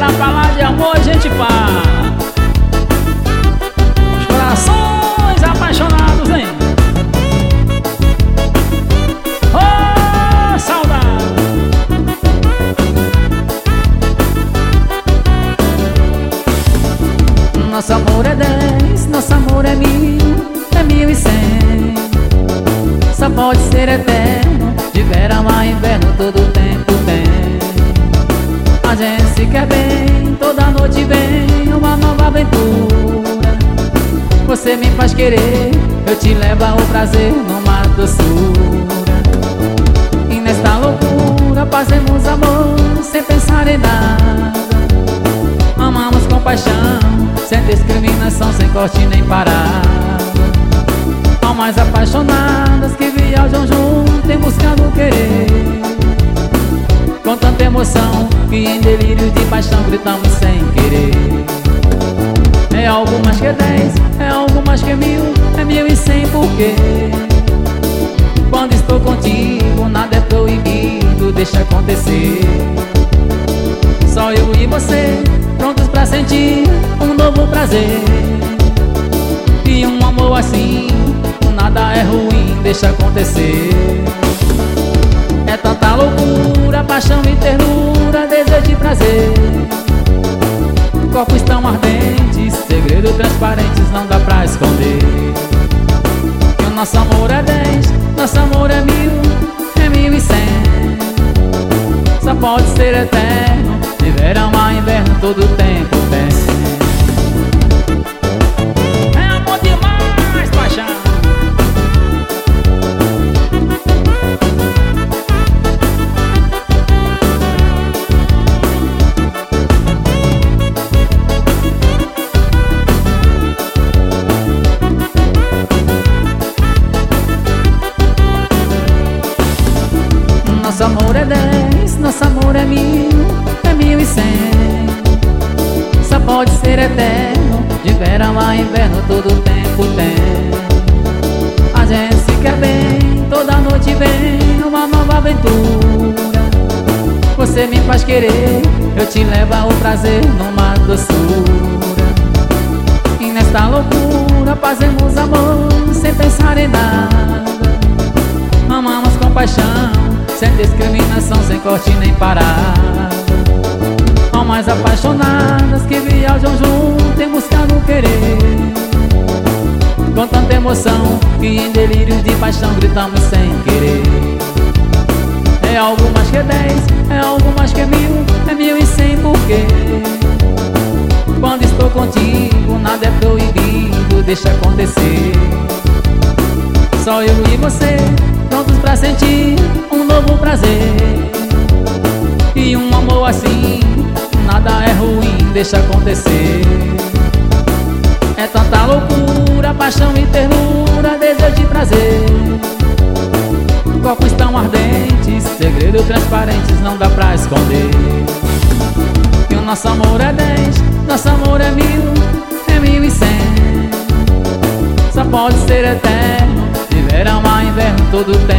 Pra falar de amor a gente fala. Os corações apaixonados, hein? Oh, saudade! Nosso amor é 10, nosso amor é 1000, é 1100. Só pode ser eterno, de verão a inverno todo tempo tem. A gente se quer bem, toda noite vem uma nova aventura. Você me faz querer, eu te levo ao prazer numa doçura. E nesta loucura fazemos amor sem pensar em nada. Amamos com paixão, sem discriminação, sem corte nem parada. Almas apaixonadas que viajam junto em busca do querer. Com tanta emoção que em delírio de paixão gritamos sem querer. É algo mais que 10, é algo mais que 1000, é 1100 porque quando estou contigo nada é proibido, deixa acontecer. Só eu e você, prontos pra sentir um novo prazer. E um amor assim, nada é ruim, deixa acontecer. É tanta loucura, paixão e ternura, desejo e prazer. Corpos tão ardentes, segredos transparentes, não dá pra esconder. Que o nosso amor é 10, nosso amor é 1000, é 1100. Só pode ser eterno, de verão a inverno todo tempo tem. É amor demais, paixão. Nosso amor é 10, nosso amor é 1000, é 1100. Só pode ser eterno, de verão a inverno todo tempo tem. A gente se quer bem, toda noite vem uma nova aventura. Você me faz querer, eu te levo ao prazer numa doçura. E nesta loucura fazemos amor sem pensar em nada. Amamos com paixão, sem discriminação, sem corte nem parada. Almas apaixonadas que viajam junto em busca do querer. Com tanta emoção que em delírio de paixão gritamos sem querer. É algo mais que 10, é algo mais que 1000, é 1100 porque quando estou contigo nada é proibido, deixa acontecer. Só eu e você, prontos pra sentir um novo prazer. E um amor assim, nada é ruim, deixa acontecer. É tanta loucura, paixão e ternura, desejo e prazer. Corpos tão ardentes, segredos transparentes, não dá pra esconder. E o nosso amor é 10, nosso amor é 1000, é 1100. Só pode ser eterno, de verão a inverno todo tempo